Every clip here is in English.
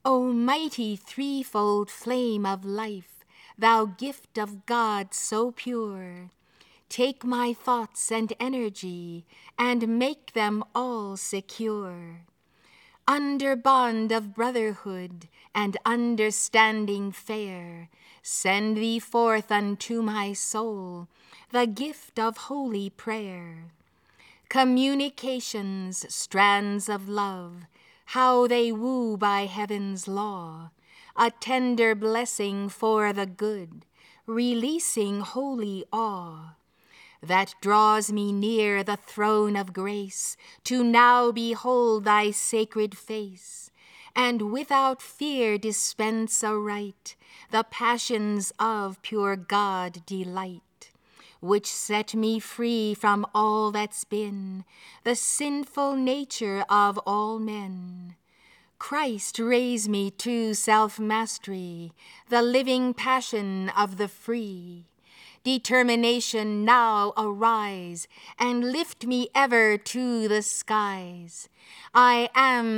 O mighty threefold flame of life, thou gift of God so pure, take my thoughts and energy, and make them all secure. Under bond of brotherhood and understanding fair, send thee forth unto my soul the gift of holy prayer. Communications, strands of love, how they woo by heaven's law, a tender blessing for the good, releasing holy awe, that draws me near the throne of grace to now behold thy sacred face, and without fear dispense aright the passions of pure God delight, which set me free from all that's been the sinful nature of all men. Christ raise me to self-mastery, the living passion of the free. Determination now arise, and lift me ever to the skies. I am,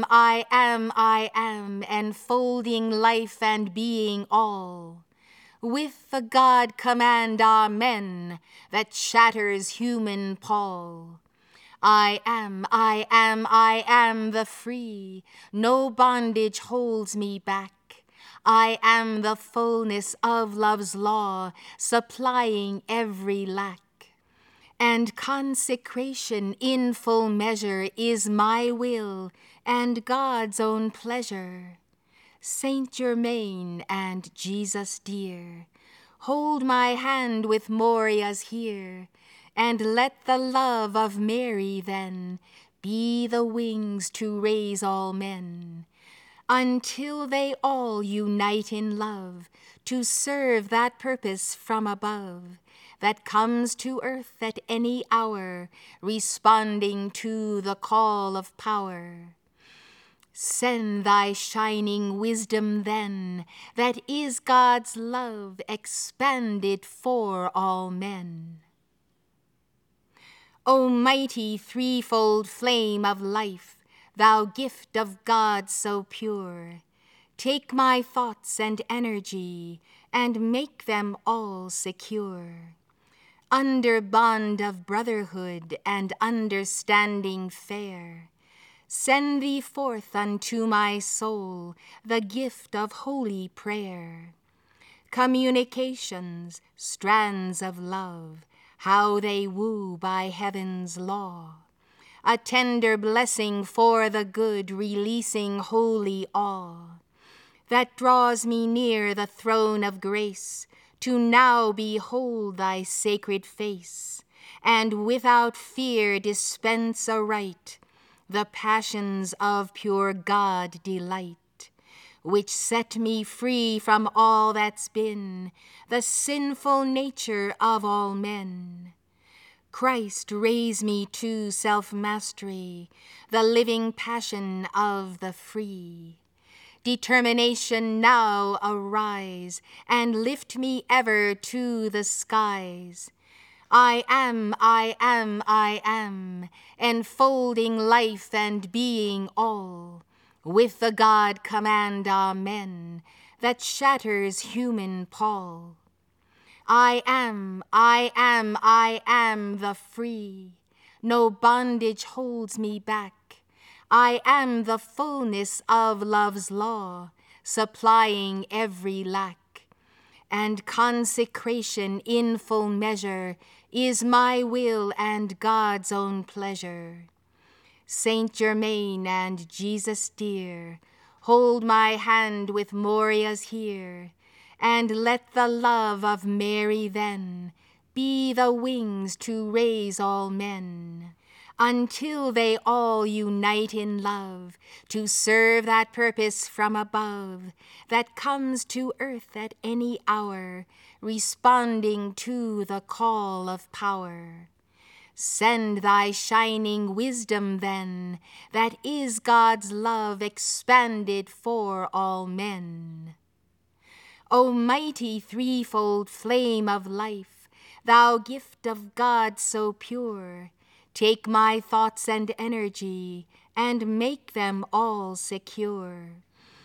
enfolding life and being all, with the God command, amen, that shatters human pall. I am the free, no bondage holds me back. I am the fullness of love's law, supplying every lack. And consecration in full measure is my will and God's own pleasure. Saint Germain and Jesus dear, hold my hand with Moriah's here, and let the love of Mary then be the wings to raise all men, until they all unite in love to serve that purpose from above that comes to earth at any hour, responding to the call of power. Send thy shining wisdom then, that is God's love expanded for all men. O mighty threefold flame of life, thou gift of God so pure, take my thoughts and energy, and make them all secure. Under bond of brotherhood and understanding fair, send thee forth unto my soul the gift of holy prayer. Communications, strands of love, how they woo by heaven's law, a tender blessing for the good, releasing holy awe, that draws me near the throne of grace to now behold thy sacred face, and without fear dispense aright the passions of pure God delight, which set me free from all that's been the sinful nature of all men. Christ raise me to self-mastery, the living passion of the free. Determination now arise, and lift me ever to the skies. I am, enfolding life and being all, with the God command, amen, that shatters human pall. I am the free, no bondage holds me back. I am the fullness of love's law, supplying every lack. And consecration in full measure is my will and God's own pleasure. Saint Germain and Jesus dear, hold my hand with Moriah's here, and let the love of Mary then be the wings to raise all men, until they all unite in love to serve that purpose from above that comes to earth at any hour, responding to the call of power. Send thy shining wisdom then, that is God's love expanded for all men. O mighty threefold flame of life, thou gift of God so pure, take my thoughts and energy, and make them all secure.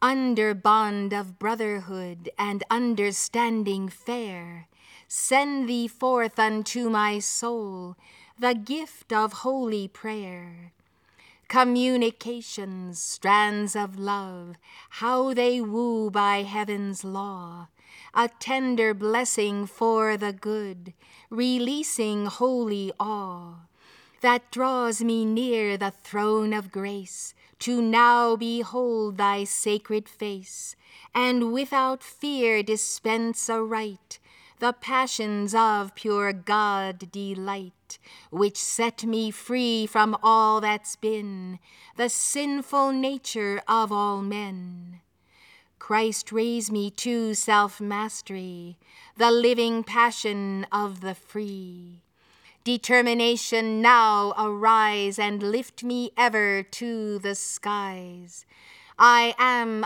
Under bond of brotherhood and understanding fair, send thee forth unto my soul the gift of holy prayer. Communications, strands of love, how they woo by heaven's law, a tender blessing for the good, releasing holy awe, that draws me near the throne of grace, to now behold thy sacred face, and without fear dispense aright the passions of pure God delight, which set me free from all that's been the sinful nature of all men. Christ raise me to self-mastery, the living passion of the free. Determination now arise and lift me ever to the skies. I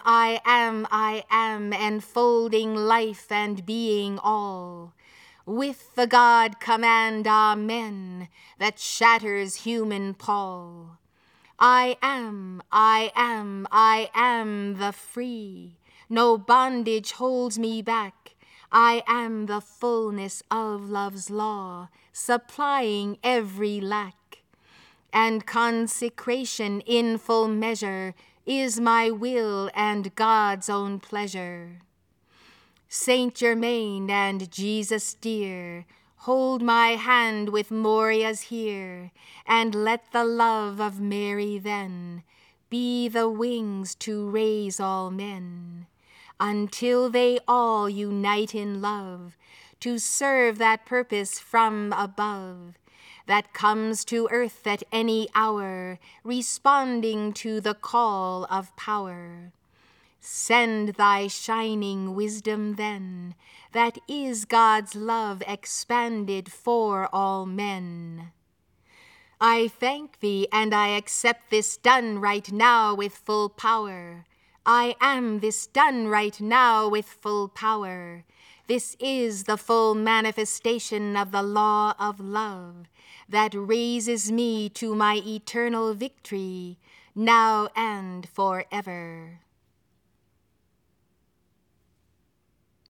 am, enfolding life and being all, with the God command, amen, that shatters human pall. I am the free, no bondage holds me back. I am the fullness of love's law, supplying every lack. And consecration in full measure is my will and God's own pleasure. Saint Germain and Jesus dear, hold my hand with Moriah's here, and let the love of Mary then be the wings to raise all men, until they all unite in love, to serve that purpose from above, that comes to earth at any hour, responding to the call of power. Send thy shining wisdom then, that is God's love expanded for all men. I thank thee, and I accept this done right now with full power. I am this done right now with full power. This is the full manifestation of the law of love that raises me to my eternal victory, now and forever.